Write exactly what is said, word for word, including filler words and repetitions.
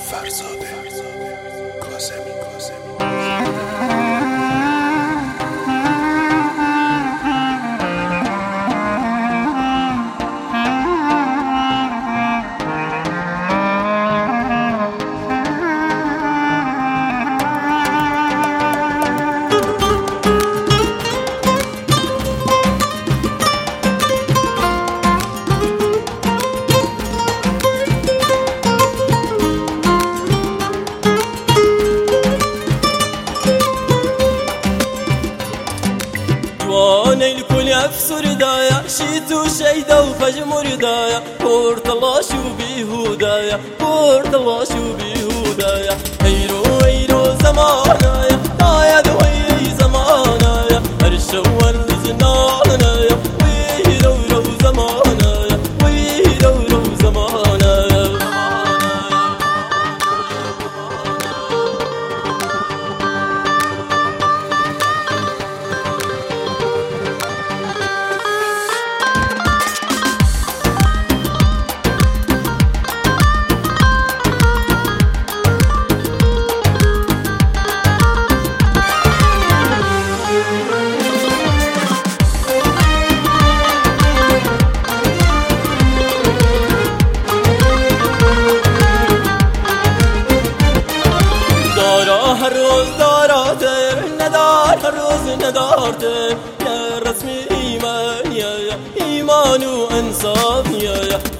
فرزاده کاظمی وانا الكل افسر دايا شيتو شيدا وفجمر دايا قرت الله شو بيهودايا قرت الله شو بيهودايا هيرو هيرو زمانايا دايا دوي زمانايا هرشور زنانايا ويرو رو زمانايا ويرو رو زمانايا هر روز داراتر ندار هر روز ندارتر يا رسمي إيمان يا إيمان وإنصاف يا